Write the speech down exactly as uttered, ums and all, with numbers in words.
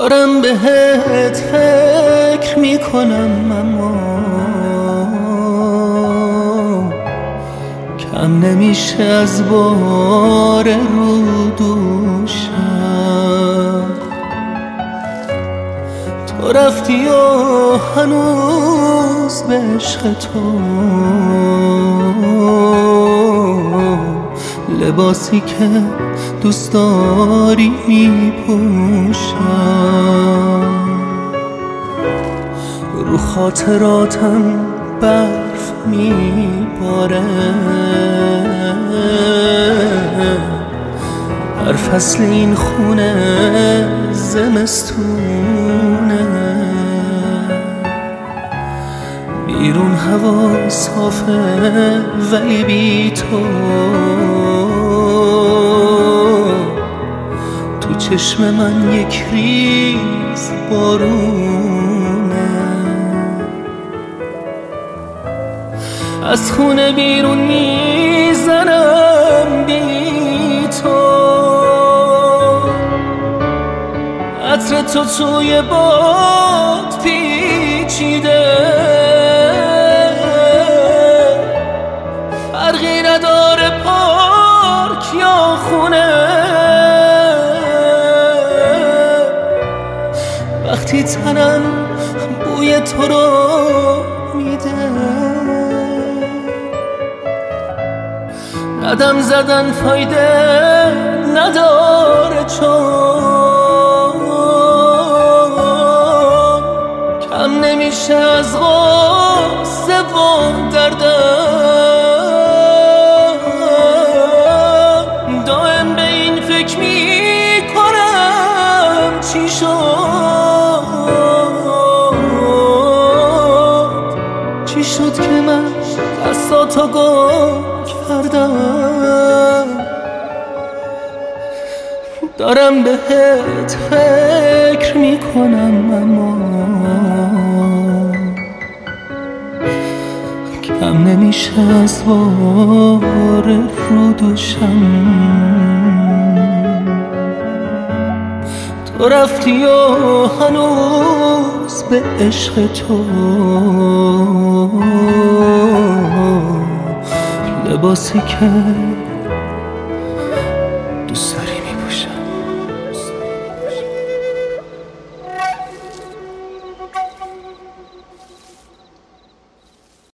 دارم بهت فکر میکنم اما کم نمیشه از بار رو دوشم. تو رفتی و هنوز به عشق تو لباسی که دوست داری میپوشم. رو خاطراتم برف میباره، هر فصل این خونه زمستونه. بیرون هوا صافه ولی بی تو تو چشم من یک ریز بارونه. از خونه بیرون میزنم بی تو، عطر تو توی باد پیچیده، فرقی نداره پارک یا خونه. وقتی تنم بوی تو رو میده، قدم زدن فایده نداره چون کم نمیشه از غصه و دردم. دائم به این فکر میکنم چی شد، چی شد که من دستاتو گم کردم. دارم بهت فکر میکنم اما کم نمیشه از بار رو دوشم. تو رفتی و هنوز به عشق تو لباسی که